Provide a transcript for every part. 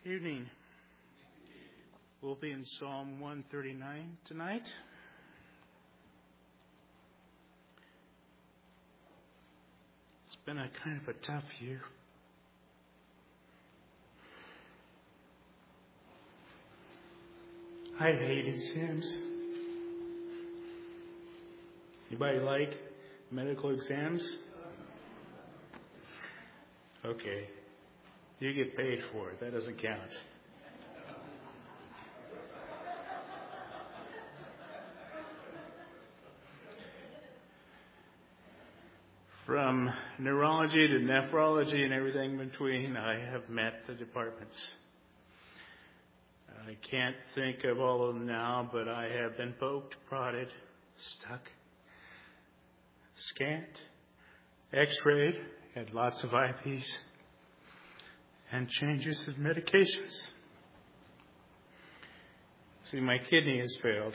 Evening. We'll be in Psalm 139 tonight. It's been a kind of a tough year. I hate exams. Anybody like medical exams? Okay. You get paid for it. That doesn't count. From neurology to nephrology and everything in between, I have met the departments. I can't think of all of them now, but I have been poked, prodded, stuck, scanned, x-rayed, had lots of IVs, and changes in medications. See, my kidney has failed.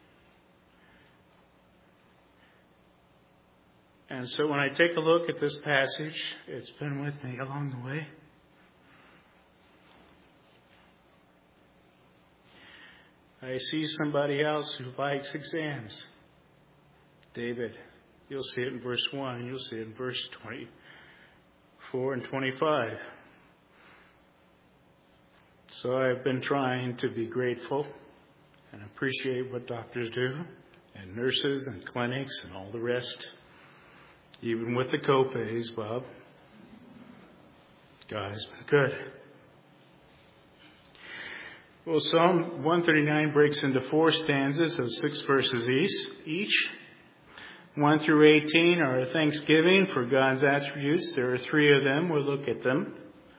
And so when I take a look at this passage, it's been with me along the way. I see somebody else who likes exams. David, you'll see it in verse 1, you'll see it in verse 24 and 25. So I've been trying to be grateful and appreciate what doctors do, and nurses and clinics and all the rest. Even with the co-pays, Bob. God has been good. Well, Psalm 139 breaks into 4 stanzas of 6 verses each. 1 through 18 are a thanksgiving for God's attributes. There are 3 of them. We'll look at them.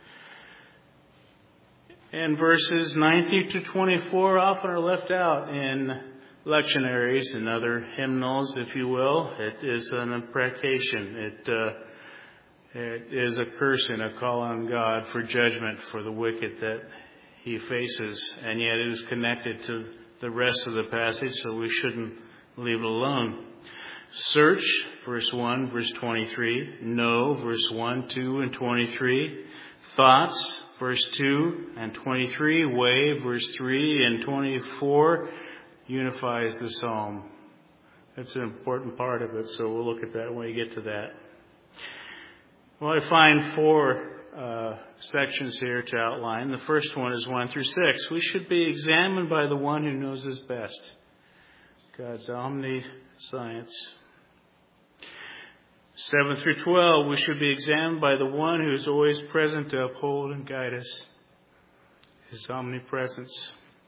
And verses 19 to 24 often are left out in lectionaries and other hymnals, if you will. It is an imprecation. It is a curse and a call on God for judgment for the wicked that he faces. And yet it is connected to the rest of the passage, so we shouldn't leave it alone. Search, verse 1, verse 23. Know, verse 1, 2, and 23. Thoughts, verse 2 and 23. Way, verse 3 and 24. Unifies the psalm. That's an important part of it, so we'll look at that when we get to that. Well, I find 4 sections here to outline. The first one is 1 through 6. We should be examined by the one who knows us best. God's omniscience. 7 through 12, we should be examined by the one who is always present to uphold and guide us. His omnipresence.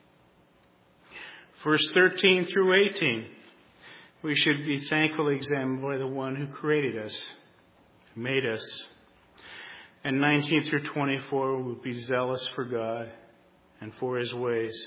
Verse 13 through 18, we should be thankfully examined by the one who created us, who made us. And 19 through 24, we'll be zealous for God and for his ways.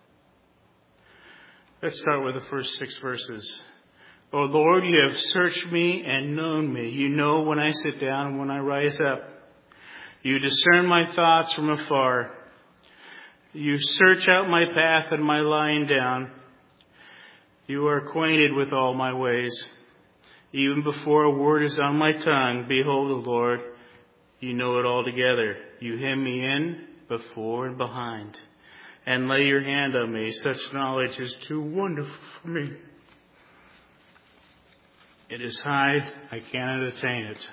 Let's start with the first 6 verses. O Lord, you have searched me and known me. You know when I sit down and when I rise up. You discern my thoughts from afar. You search out my path and my lying down. You are acquainted with all my ways. Even before a word is on my tongue, behold, O Lord, you know it altogether. You hem me in before and behind, and lay your hand on me. Such knowledge is too wonderful for me. It is high, I cannot attain it.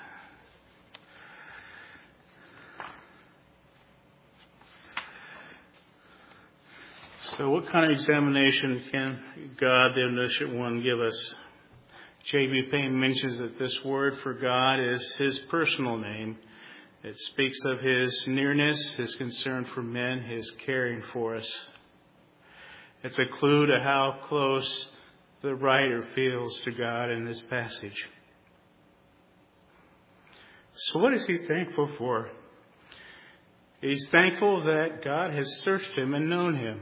So what kind of examination can God, the Omniscient One, give us? J.B. Payne mentions that this word for God is his personal name. It speaks of his nearness, his concern for men, his caring for us. It's a clue to how close the writer feels to God in this passage. So what is he thankful for? He's thankful that God has searched him and known him.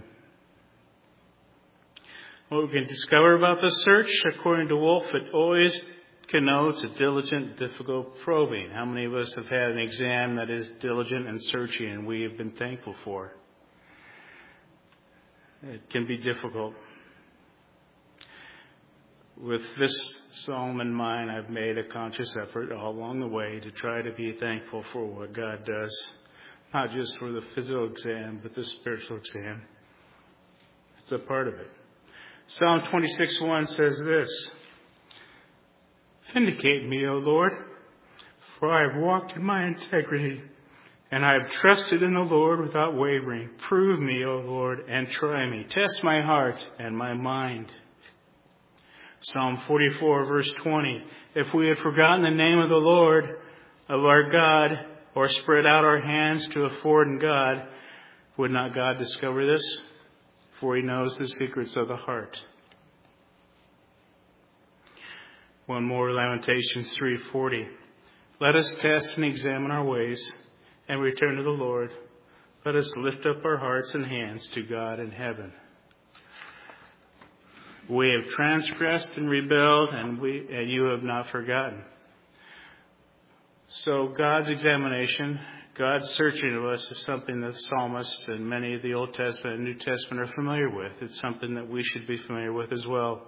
What we can discover about the search, according to Wolfe, it always connotes a diligent, difficult probing. How many of us have had an exam that is diligent and searching and we have been thankful for? It can be difficult. With this psalm in mind, I've made a conscious effort all along the way to try to be thankful for what God does. not just for the physical exam, but the spiritual exam. It's a part of it. Psalm 26:1 says this, "Vindicate me, O Lord, for I have walked in my integrity, and I have trusted in the Lord without wavering. Prove me, O Lord, and try me. Test my heart and my mind." Psalm 44, verse 20, "If we had forgotten the name of the Lord, of our God, or spread out our hands to a foreign God, would not God discover this? For he knows the secrets of the heart." One more, Lamentations 3:40. "Let us test and examine our ways and return to the Lord. Let us lift up our hearts and hands to God in heaven." We have transgressed and rebelled, and you have not forgotten. So God's examination, God's searching of us is something that psalmists and many of the Old Testament and New Testament are familiar with. It's something that we should be familiar with as well.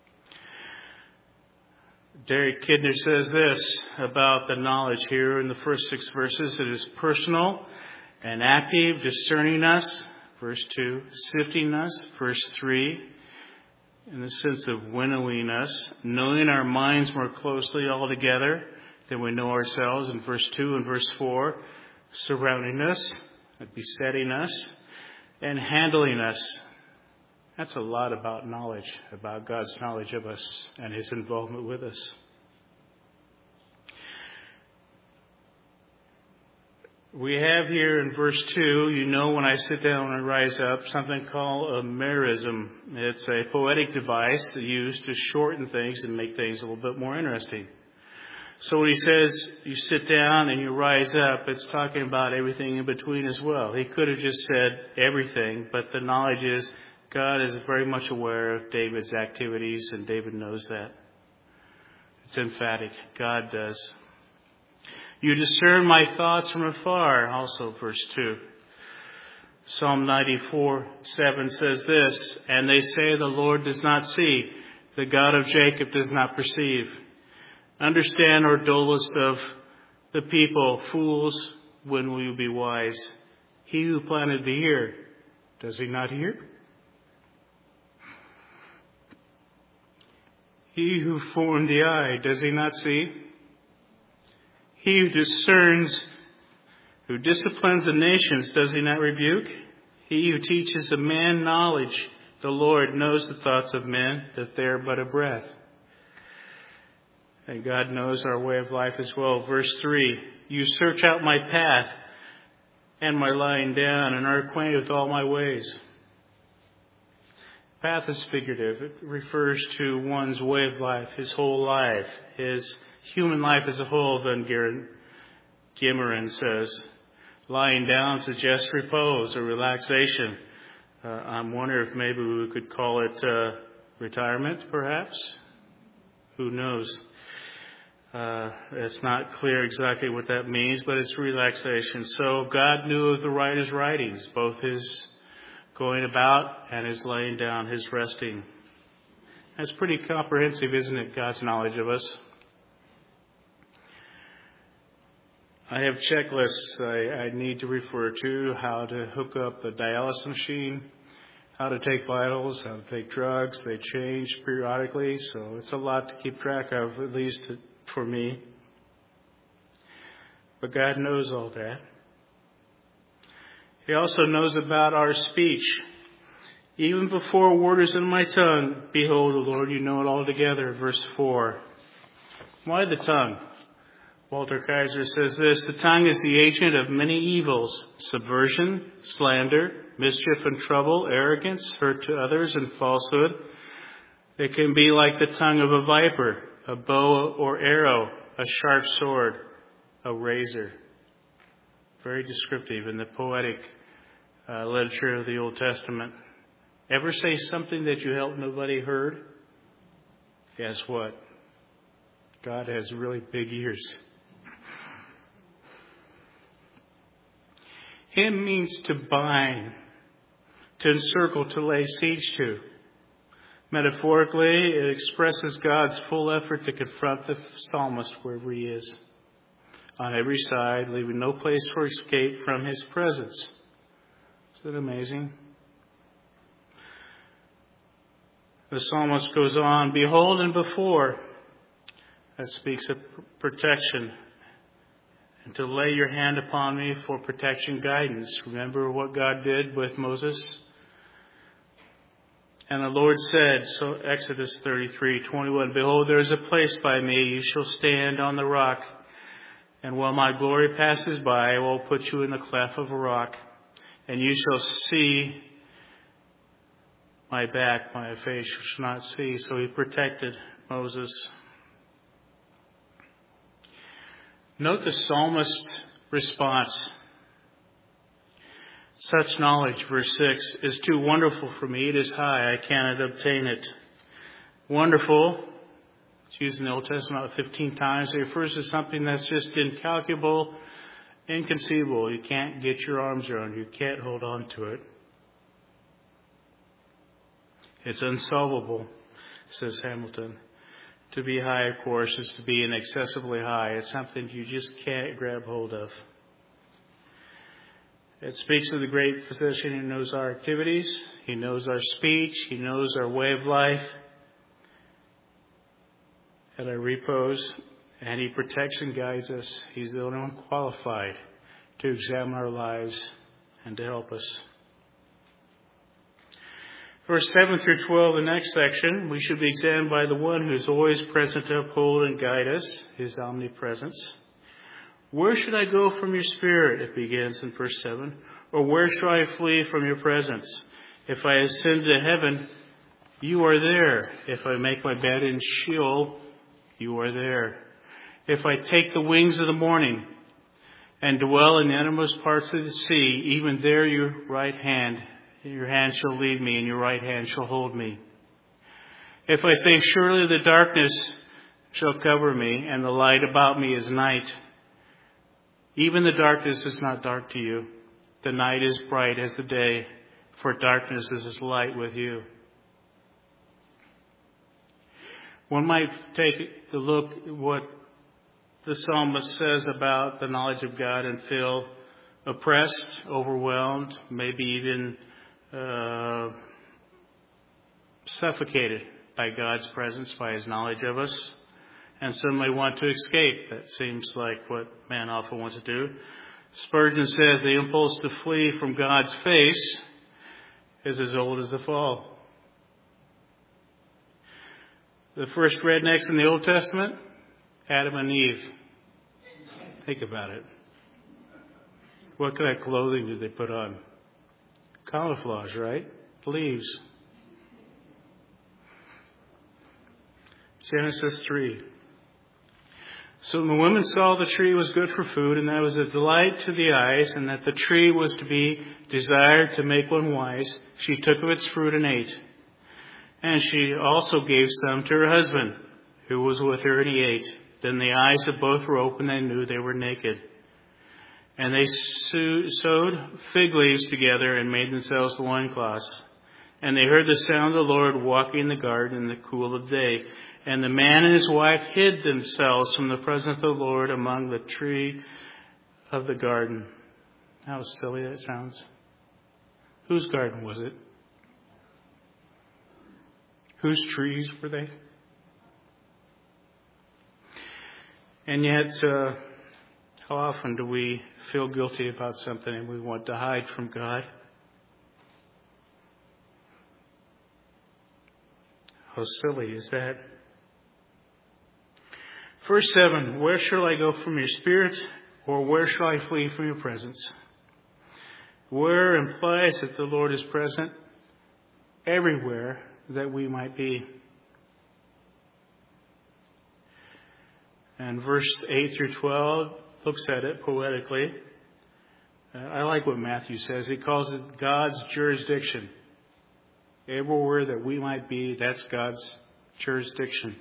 Derek Kidner says this about the knowledge here in the first 6 verses. It is personal and active, discerning us, verse 2, sifting us, verse 3, in the sense of winnowing us, knowing our minds more closely altogether than we know ourselves, in verse 2 and verse 4, surrounding us, besetting us, and handling us. That's a lot about knowledge, about God's knowledge of us and his involvement with us. We have here in verse 2, when I sit down and rise up, something called a merism. It's a poetic device used to shorten things and make things a little bit more interesting. So when he says you sit down and you rise up, it's talking about everything in between as well. He could have just said everything, but the knowledge is God is very much aware of David's activities, and David knows that. It's emphatic. God does. "You discern my thoughts from afar," also verse 2. Psalm 94:7 says this, "And they say the Lord does not see, the God of Jacob does not perceive. Understand, O dullest of the people, fools, when will you be wise? He who planted the ear, does he not hear? He who formed the eye, does he not see? He who discerns, who disciplines the nations, does he not rebuke? He who teaches a man knowledge, the Lord knows the thoughts of men, that they are but a breath." And God knows our way of life as well. Verse 3, "You search out my path and my lying down, and are acquainted with all my ways." Path is figurative. It refers to one's way of life, his whole life, his human life as a whole, Van Gimmerman says. Lying down suggests repose or relaxation. I'm wondering if maybe we could call it retirement, perhaps. Who knows? It's not clear exactly what that means, but it's relaxation. So God knew of the writer's writings, both his going about and his laying down, his resting. That's pretty comprehensive, isn't it, God's knowledge of us? I have checklists I need to refer to, how to hook up the dialysis machine, how to take vitals, how to take drugs. They change periodically, so it's a lot to keep track of, at least for me. But God knows all that. He also knows about our speech. "Even before a word is in my tongue, behold, O Lord, you know it altogether." Verse 4. Why the tongue? Walter Kaiser says this: "The tongue is the agent of many evils: subversion, slander, mischief and trouble, arrogance, hurt to others, and falsehood. It can be like the tongue of a viper, a bow or arrow, a sharp sword, a razor." Very descriptive in the poetic literature of the Old Testament. Ever say something that you hoped nobody heard? Guess what? God has really big ears. Hymn means to bind, to encircle, to lay siege to. Metaphorically, it expresses God's full effort to confront the psalmist wherever he is. on every side, leaving no place for escape from his presence. Isn't that amazing? The psalmist goes on, behold and before. That speaks of protection. And to lay your hand upon me for protection, guidance. Remember what God did with Moses? And the Lord said, so Exodus 33:21, behold, there is a place by me, you shall stand on the rock. And while my glory passes by, I will put you in the cleft of a rock. And you shall see my back, my face you shall not see. So he protected Moses. Note the psalmist's response. Such knowledge, verse 6, is too wonderful for me. It is high. I cannot obtain it. Wonderful. It's used in the Old Testament about 15 times. It refers to something that's just incalculable, inconceivable. You can't get your arms around. You can't hold on to it. It's unsolvable, says Hamilton. To be high, of course, is to be inaccessibly high. It's something you just can't grab hold of. It speaks of the great physician who knows our activities. He knows our speech. He knows our way of life. At our repose. And he protects and guides us. He's the only one qualified to examine our lives and to help us. Verse 7 through 12, the next section, we should be examined by the one who is always present to uphold and guide us, his omnipresence. Where should I go from your spirit? It begins in verse 7. Or where shall I flee from your presence? If I ascend to heaven, you are there. If I make my bed in Sheol, you are there. If I take the wings of the morning and dwell in the innermost parts of the sea, even there your hand shall lead me, and your right hand shall hold me. If I say, surely the darkness shall cover me, and the light about me is night. Even the darkness is not dark to you. The night is bright as the day, for darkness is as light with you. One might take a look at what the psalmist says about the knowledge of God and feel oppressed, overwhelmed, maybe even suffocated by God's presence, by his knowledge of us. And some may want to escape. That seems like what man often wants to do. Spurgeon says the impulse to flee from God's face is as old as the fall. The first rednecks in the Old Testament, Adam and Eve. Think about it. What kind of clothing did they put on? Camouflage, right? Leaves. Genesis 3. So the woman saw the tree was good for food, and that was a delight to the eyes, and that the tree was to be desired to make one wise. She took of its fruit and ate. And she also gave some to her husband, who was with her, and he ate. Then the eyes of both were opened, and they knew they were naked. And they sewed fig leaves together and made themselves loincloths. And they heard the sound of the Lord walking in the garden in the cool of the day. And the man and his wife hid themselves from the presence of the Lord among the tree of the garden. How silly that sounds. Whose garden was it? Whose trees were they? And yet, how often do we feel guilty about something and we want to hide from God? How silly is that? Verse 7, where shall I go from your spirit, or where shall I flee from your presence? Where implies that the Lord is present everywhere that we might be. And verse 8 through 12 looks at it poetically. I like what Matthew says. He calls it God's jurisdiction. Everywhere that we might be, that's God's jurisdiction.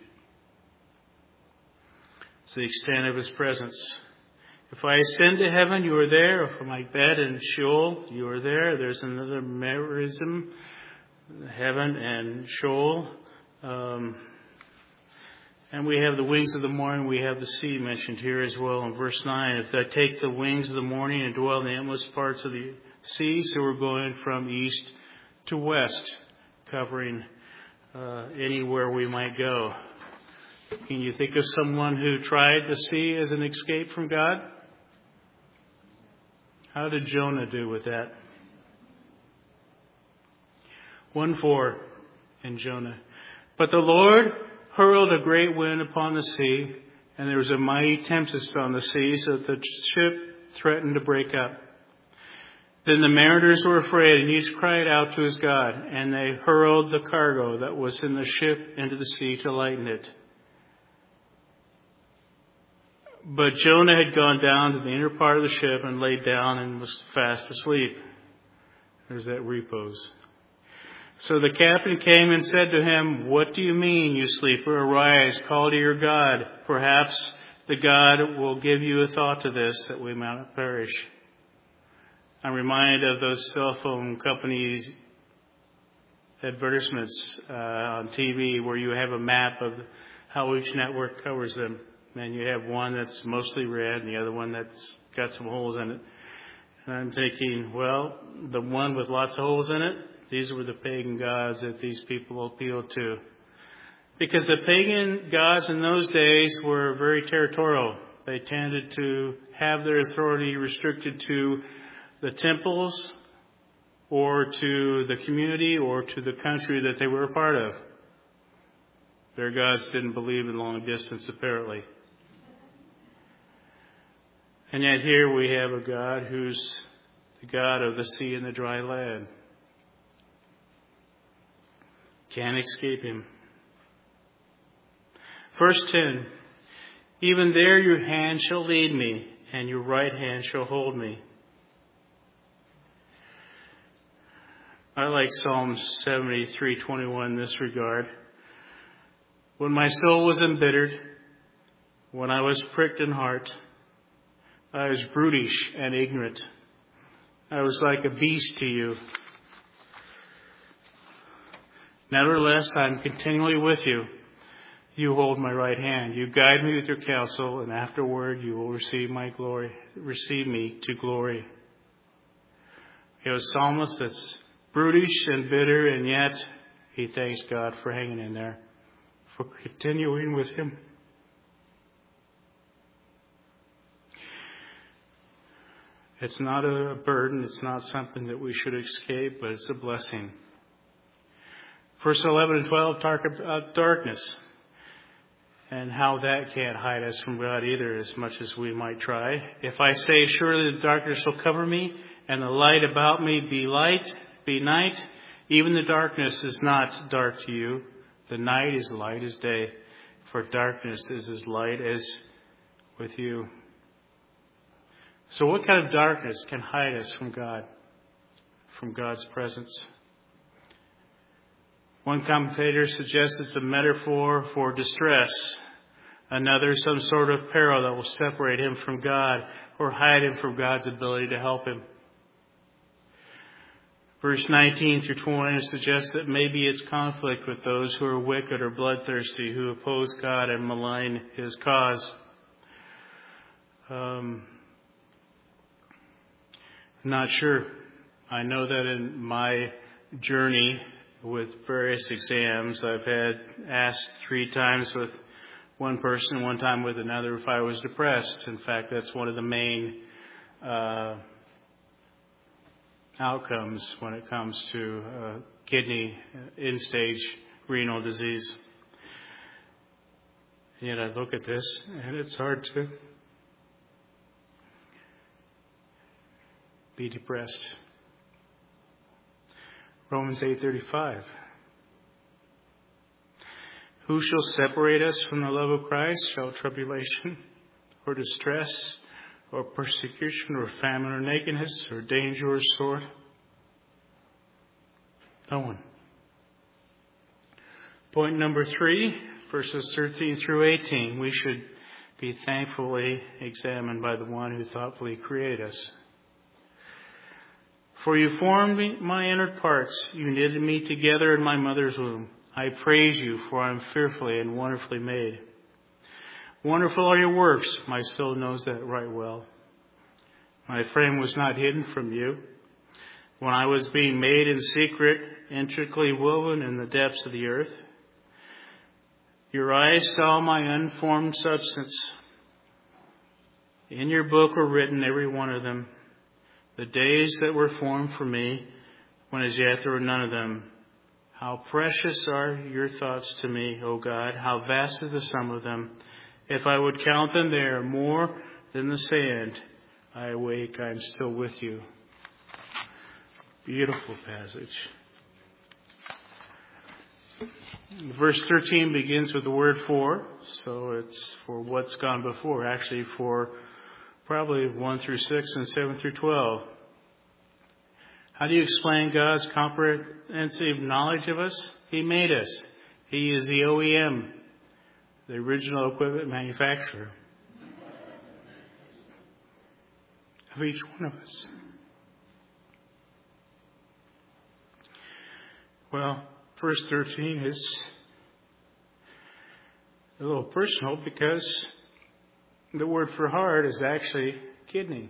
It's the extent of his presence. If I ascend to heaven, you are there. If my bed in Sheol, you are there. There's another merism, heaven and Sheol. And we have the wings of the morning. We have the sea mentioned here as well in verse 9. If I take the wings of the morning and dwell in the endless parts of the sea, so we're going from east to west, covering anywhere we might go. Can you think of someone who tried the sea as an escape from God? How did Jonah do with that? 1:4 in Jonah. But the Lord hurled a great wind upon the sea, and there was a mighty tempest on the sea, so that the ship threatened to break up. Then the mariners were afraid, and each cried out to his God, and they hurled the cargo that was in the ship into the sea to lighten it. But Jonah had gone down to the inner part of the ship and laid down and was fast asleep. There's that repose. So the captain came and said to him, "What do you mean, you sleeper? Arise, call to your God. Perhaps the God will give you a thought to this, that we might not perish." I'm reminded of those cell phone companies' advertisements on TV where you have a map of how each network covers them. And you have one that's mostly red and the other one that's got some holes in it. And I'm thinking, well, the one with lots of holes in it, these were the pagan gods that these people appealed to. Because the pagan gods in those days were very territorial. They tended to have their authority restricted to the temples or to the community or to the country that they were a part of. Their gods didn't believe in long distance, apparently. And yet here we have a God who's the God of the sea and the dry land. Can't escape him. Verse 10, even there your hand shall lead me, and your right hand shall hold me. I like Psalm 73:21 in this regard. When my soul was embittered, when I was pricked in heart, I was brutish and ignorant. I was like a beast to you. Nevertheless, I am continually with you. You hold my right hand. You guide me with your counsel, and afterward you will receive me to glory. You have a psalmist that's brutish and bitter, and yet he thanks God for hanging in there, for continuing with him. It's not a burden. It's not something that we should escape, but it's a blessing. Verse 11 and 12 talk about darkness and how that can't hide us from God either, as much as we might try. If I say, surely the darkness will cover me, and the light about me be night, even the darkness is not dark to you. The night is light as day, for darkness is as light as with you. So what kind of darkness can hide us from God, from God's presence? One commentator suggests it's a metaphor for distress. Another, some sort of peril that will separate him from God or hide him from God's ability to help him. Verse 19 through 20 suggests that maybe it's conflict with those who are wicked or bloodthirsty, who oppose God and malign his cause. Not sure. I know that in my journey with various exams, I've had asked 3 times with one person, 1 time with another, if I was depressed. In fact, that's one of the main outcomes when it comes to kidney end-stage renal disease. And yet I look at this, and it's hard to be depressed. Romans 8:35. Who shall separate us from the love of Christ? Shall tribulation or distress or persecution or famine or nakedness or danger or sword? No one. Point number 3, verses 13 through 18. We should be thankfully examined by the one who thoughtfully created us. For you formed my inner parts. You knitted me together in my mother's womb. I praise you, for I am fearfully and wonderfully made. Wonderful are your works. My soul knows that right well. My frame was not hidden from you. When I was being made in secret, intricately woven in the depths of the earth, your eyes saw my unformed substance. In your book were written, every one of them, the days that were formed for me, when as yet there were none of them. How precious are your thoughts to me, O God. How vast is the sum of them. If I would count them, they are more than the sand. I awake, I am still with you. Beautiful passage. Verse 13 begins with the word for, so it's for what's gone before, actually for probably 1 through 6 and 7 through 12. How do you explain God's comprehensive knowledge of us? He made us. He is the OEM, the original equipment manufacturer of each one of us. Well, verse 13 is a little personal because the word for heart is actually kidney.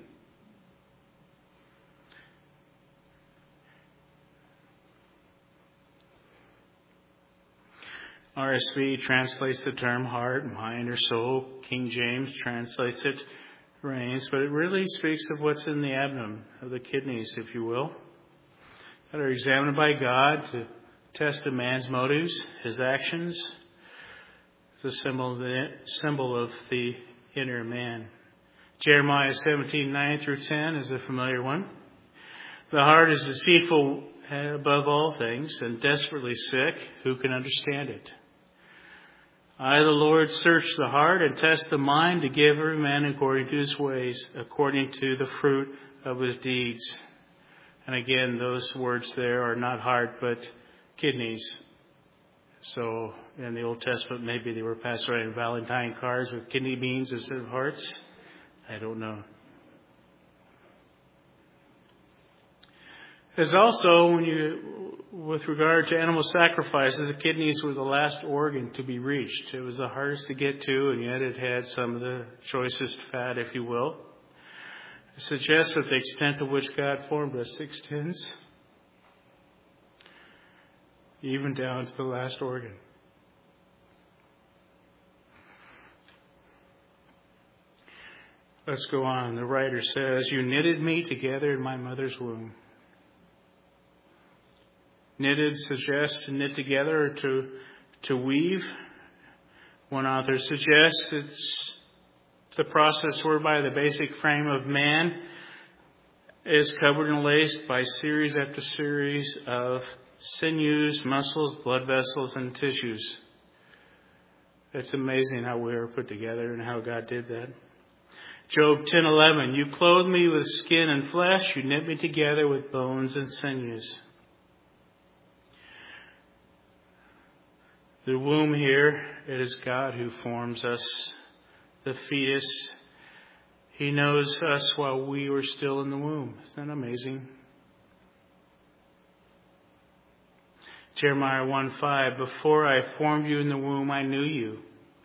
RSV translates the term heart, mind, or soul. King James translates it reins, but it really speaks of what's in the abdomen, of the kidneys, if you will, that are examined by God to test a man's motives, his actions. It's a symbol of the inner man. Jeremiah 17:9 through 10 is a familiar one. The heart is deceitful above all things and desperately sick. Who can understand it? I, the Lord, search the heart and test the mind to give every man according to his ways, according to the fruit of his deeds. And again, those words there are not heart, but kidneys. So in the Old Testament, maybe they were passed around in Valentine cards with kidney beans instead of hearts. I don't know. There's also, with regard to animal sacrifices, the kidneys were the last organ to be reached. It was the hardest to get to, and yet it had some of the choicest fat, if you will. It suggests that the extent to which God formed us extends even down to the last organ. Let's go on. The writer says, you knitted me together in my mother's womb. Knitted suggests to knit together or to weave. One author suggests it's the process whereby the basic frame of man is covered and laced by series after series of sinews, muscles, blood vessels, and tissues. It's amazing how we are put together and how God did that. Job 10:11, you clothed me with skin and flesh, you knit me together with bones and sinews. The womb here, it is God who forms us. The fetus, He knows us while we were still in the womb. Isn't that amazing? Jeremiah 1:5, before I formed you in the womb, I knew you.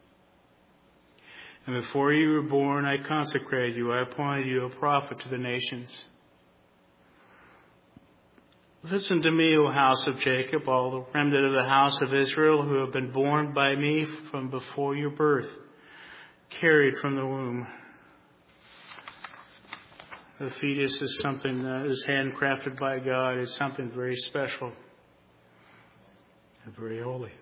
And before you were born, I consecrated you. I appointed you a prophet to the nations. Listen to me, O house of Jacob, all the remnant of the house of Israel who have been born by me from before your birth, carried from the womb. The fetus is something that is handcrafted by God. It's something very special and very holy.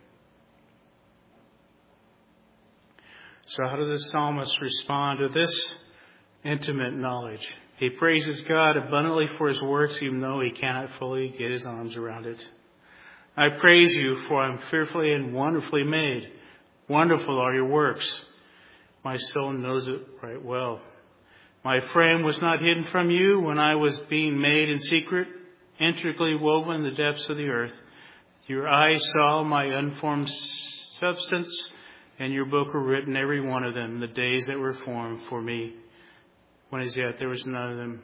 So how does the psalmist respond to this intimate knowledge? He praises God abundantly for His works, even though he cannot fully get his arms around it. I praise you, for I am fearfully and wonderfully made. Wonderful are your works. My soul knows it right well. My frame was not hidden from you when I was being made in secret, intricately woven in the depths of the earth. Your eyes saw my unformed substance, and your book were written, every one of them, the days that were formed for me, when as yet there was none of them.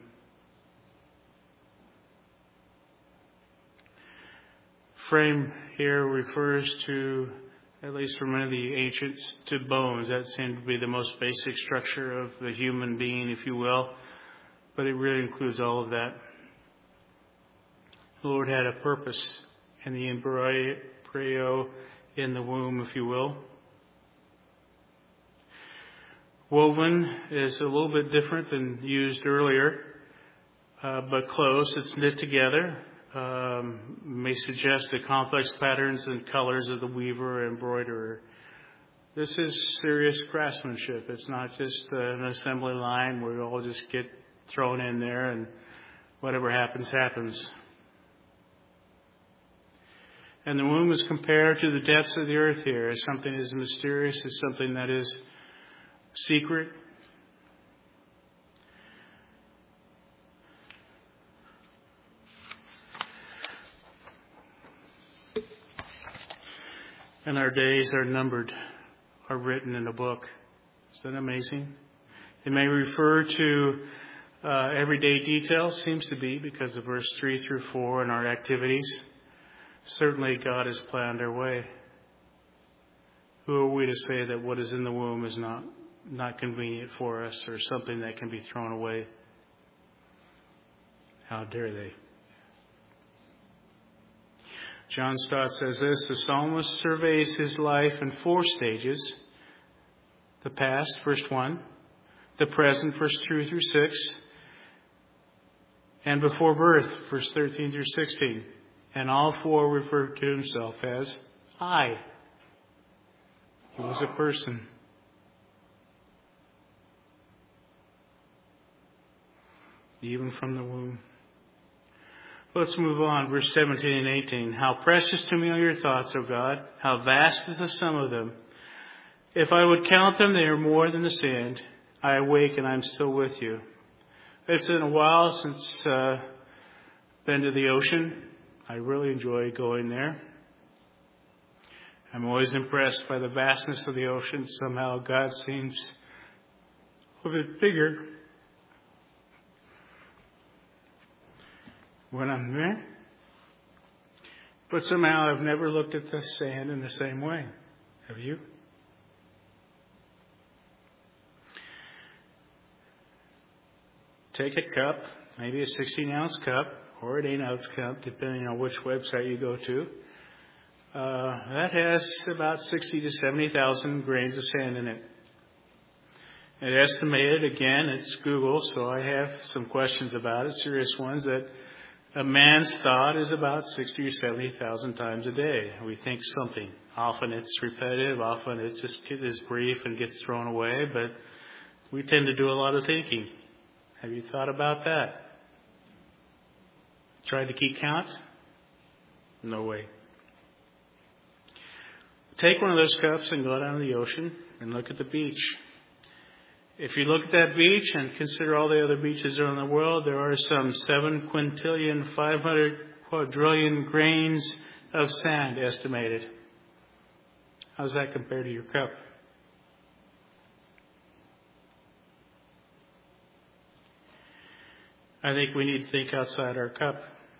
Frame here refers to at least for many of the ancients, to bones. That seemed to be the most basic structure of the human being, if you will. But it really includes all of that. The Lord had a purpose in the embryo in the womb, if you will. Woven is a little bit different than used earlier, but close. It's knit together. May suggest the complex patterns and colors of the weaver or embroiderer. This is serious craftsmanship. It's not just an assembly line where we all just get thrown in there and whatever happens, happens. And the womb is compared to the depths of the earth here as something that is mysterious, as something that is secret. And our days are numbered, are written in a book. Is that amazing? It may refer to everyday details, seems to be, because of verse 3 through 4 and our activities. Certainly God has planned our way. Who are we to say that what is in the womb is not convenient for us or something that can be thrown away? How dare they? John Stott says this: the psalmist surveys his life in 4 stages. The past, verse 1. The present, verse 2 through 6. And before birth, verse 13 through 16. And all 4 refer to himself as I. He was a person. Even from the womb. Let's move on. Verse 17 and 18. How precious to me are your thoughts, O God. How vast is the sum of them. If I would count them, they are more than the sand. I awake and I'm still with you. It's been a while since been to the ocean. I really enjoy going there. I'm always impressed by the vastness of the ocean. Somehow God seems a bit bigger when I'm there. But somehow I've never looked at the sand in the same way. Have you? Take a cup, maybe a 16-ounce cup, or an 8-ounce cup, depending on which website you go to. That has about 60 to 70,000 grains of sand in it. It estimated, again, it's Google, so I have some questions about it, serious ones, that a man's thought is about 60 or 70,000 times a day. We think something. Often it's repetitive, often it just is brief and gets thrown away, but we tend to do a lot of thinking. Have you thought about that? Tried to keep count? No way. Take one of those cups and go down to the ocean and look at the beach. If you look at that beach and consider all the other beaches around the world, there are some 7 quintillion, 500 quadrillion grains of sand estimated. How does that compare to your cup? I think we need to think outside our cup.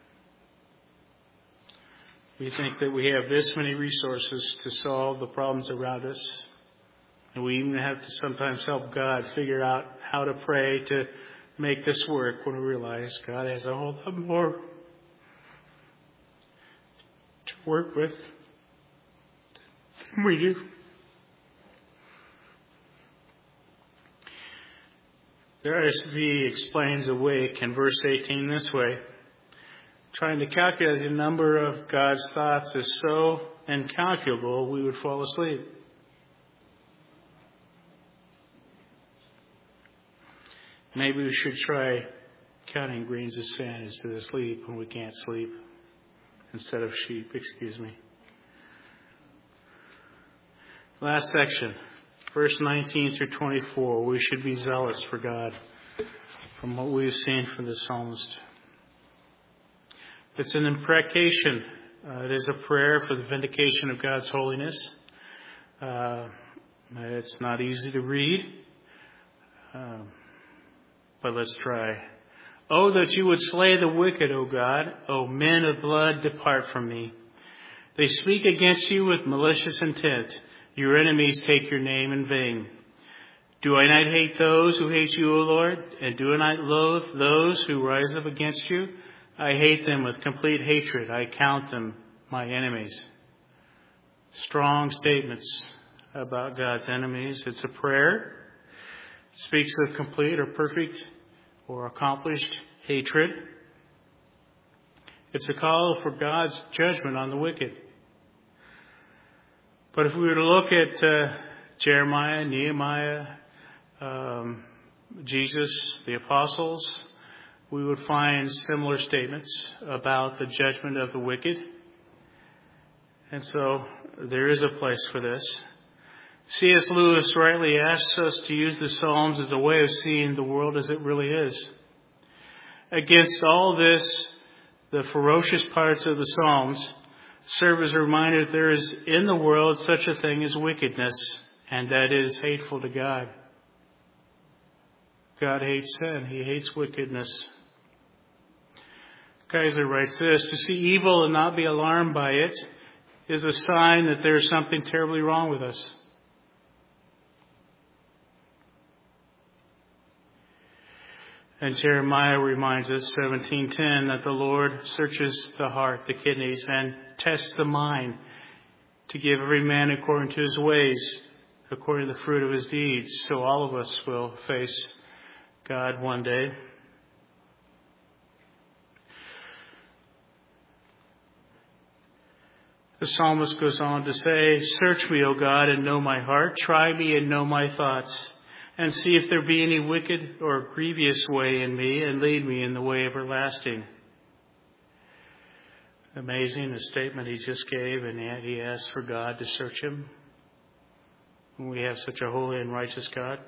We think that we have this many resources to solve the problems around us. And we even have to sometimes help God figure out how to pray to make this work when we realize God has a whole lot more to work with than we do. The RSV explains awake in verse 18 this way. Trying to calculate the number of God's thoughts is so incalculable we would fall asleep. Maybe we should try counting grains of sand instead of sleep when we can't sleep. Instead of sheep, excuse me. Last section, verse 19 through 24. We should be zealous for God from what we've seen from the psalmist. It's an imprecation. It is a prayer for the vindication of God's holiness. It's not easy to read. But let's try. Oh, that you would slay the wicked, O God. O men of blood, depart from me. They speak against you with malicious intent. Your enemies take your name in vain. Do I not hate those who hate you, O Lord? And do I not loathe those who rise up against you? I hate them with complete hatred. I count them my enemies. Strong statements about God's enemies. It's a prayer. It speaks of complete or perfect or accomplished hatred. It's a call for God's judgment on the wicked. But if we were to look at Jeremiah, Nehemiah, Jesus, the apostles, we would find similar statements about the judgment of the wicked. And so there is a place for this. C.S. Lewis rightly asks us to use the Psalms as a way of seeing the world as it really is. Against all this, the ferocious parts of the Psalms serve as a reminder that there is in the world such a thing as wickedness, and that is hateful to God. God hates sin. He hates wickedness. Kaiser writes this: to see evil and not be alarmed by it is a sign that there is something terribly wrong with us. And Jeremiah reminds us, 17:10, that the Lord searches the heart, the kidneys, and tests the mind to give every man according to his ways, according to the fruit of his deeds. So all of us will face God one day. The psalmist goes on to say, search me, O God, and know my heart. Try me and know my thoughts, and see if there be any wicked or grievous way in me, and lead me in the way everlasting. Amazing, the statement he just gave, and yet he asked for God to search him. When we have such a holy and righteous God.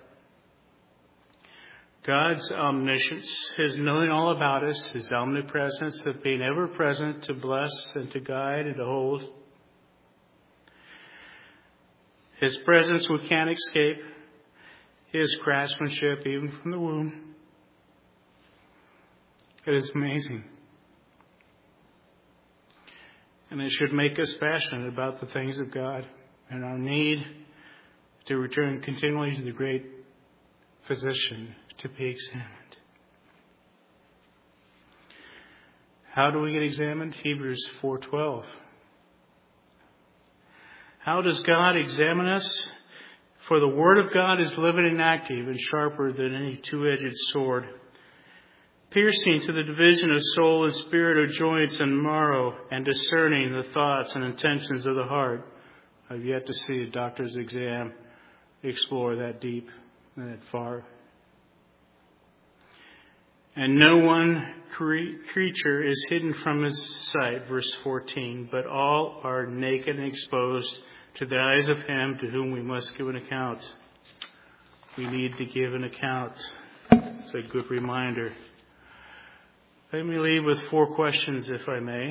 God's omniscience, his knowing all about us, his omnipresence, of being ever present to bless and to guide and to hold. His presence we can't escape. His craftsmanship even from the womb. It is amazing. And it should make us passionate about the things of God and our need to return continually to the great physician to be examined. How do we get examined? Hebrews 4:12. How does God examine us? For the word of God is living and active and sharper than any two-edged sword, piercing to the division of soul and spirit, of joints and marrow, and discerning the thoughts and intentions of the heart. I've yet to see a doctor's exam explore that deep and that far. And no one creature is hidden from his sight, verse 14, but all are naked and exposed to the eyes of him to whom we must give an account. We need to give an account. It's a good reminder. Let me leave with 4 questions, if I may.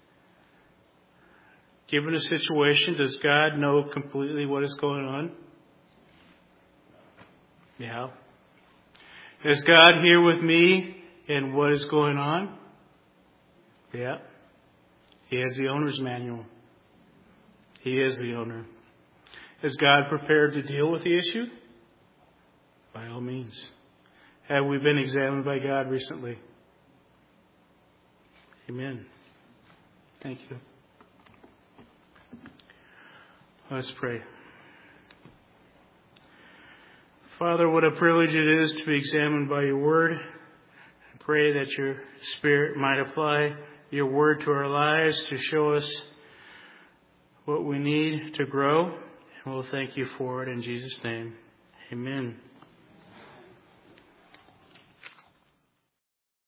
Given a situation, does God know completely what is going on? Yeah. Is God here with me in what is going on? Yeah. He has the owner's manual. He is the owner. Is God prepared to deal with the issue? By all means. Have we been examined by God recently? Amen. Thank you. Let's pray. Father, what a privilege it is to be examined by your word. I pray that your Spirit might apply your word to our lives to show us what we need to grow. And we'll thank you for it in Jesus' name. Amen.